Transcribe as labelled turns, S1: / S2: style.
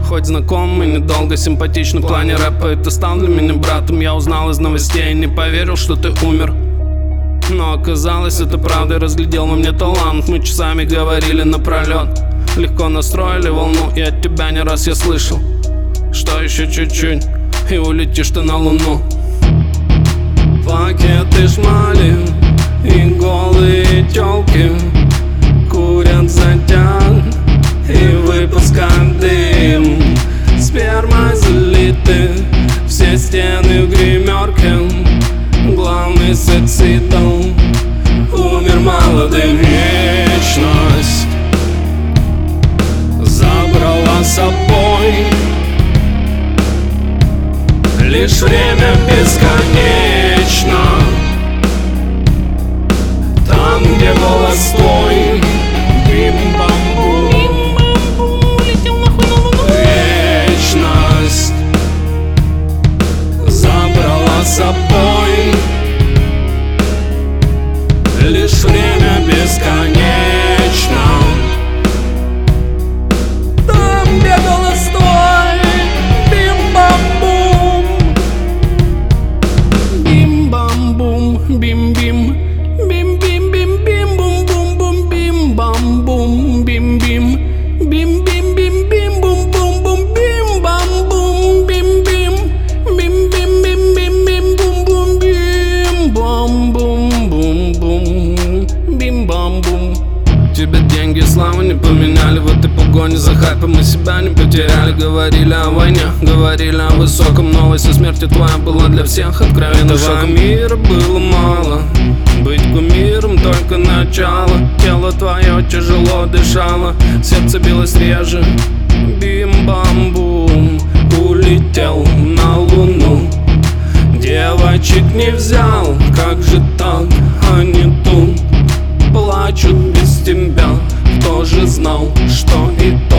S1: Хоть знакомый, недолго симпатичный в плане рэпа, и ты стал для меня братом. Я узнал из новостей и не поверил, что ты умер. Но оказалось, это правда, и разглядел во мне талант. Мы часами говорили напролет, легко настроили волну, и от тебя не раз я слышал, что еще чуть-чуть, и улетишь ты на луну. Пакеты шмали и голые тёлки курят затяг и выпускают дым. Спермой залиты все стены в гримерке. Главный сецитл умер молодым. Вечность забрала с собой, лишь время бесконечно. Там, где голос твой, бим-бам-бум. Вечность забрала с собой, лишь время бесконечно. Там, где голос твой, бим-бам-бум. Бим-бам-бум, бим-бим, бим-бим-бим-бим-бум-бум-бум. Бим-бам-бум, бим-бим, бим-бим-бим-бим-бум-бум-бум. Бим-бам-бум, бим-бим, бим-бим-бим-бим-бим-бум-бум. Бим-бам-бум-бум-бум, бим-бам-бум. Тебя деньги и слава не поменяли, в этой погоне за хайпом мы себя не потеряли. Говорили о войне, говорили о высоком, новость о смерти твоя была для всех откровенным шоком. Мира было мало, быть кумиром только начало. Тело твое тяжело дышало, сердце билось реже. Бим-бам-бум, улетел на луну. Девочек не взял, как же так, они тут плачут без тебя. Кто же знал, что и то